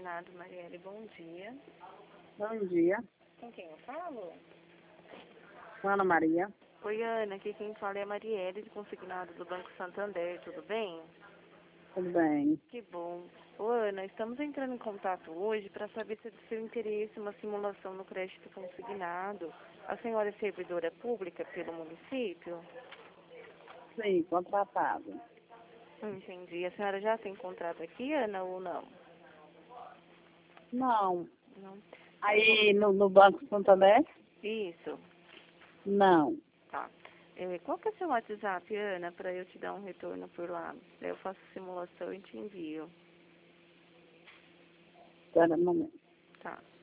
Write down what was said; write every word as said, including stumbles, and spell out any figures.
Consignado, Marielle, bom dia. Bom dia, Com quem eu falo? Ana Maria. Oi, Ana, aqui quem fala é a Marielle, de Consignado do Banco Santander, tudo bem? Tudo bem? Que bom. Ô, Ana, estamos entrando em contato hoje para saber se é do seu interesse uma simulação no crédito consignado. A senhora é servidora pública pelo município? Sim, contratado. Entendi. A senhora já tem contrato aqui, Ana, ou não? Não. Não. Aí no, no Banco Santander? Isso. Não. Tá. É, qual que é o seu WhatsApp, Ana, para eu te dar um retorno por lá? Daí eu faço simulação e te envio. Espera um momento. Tá.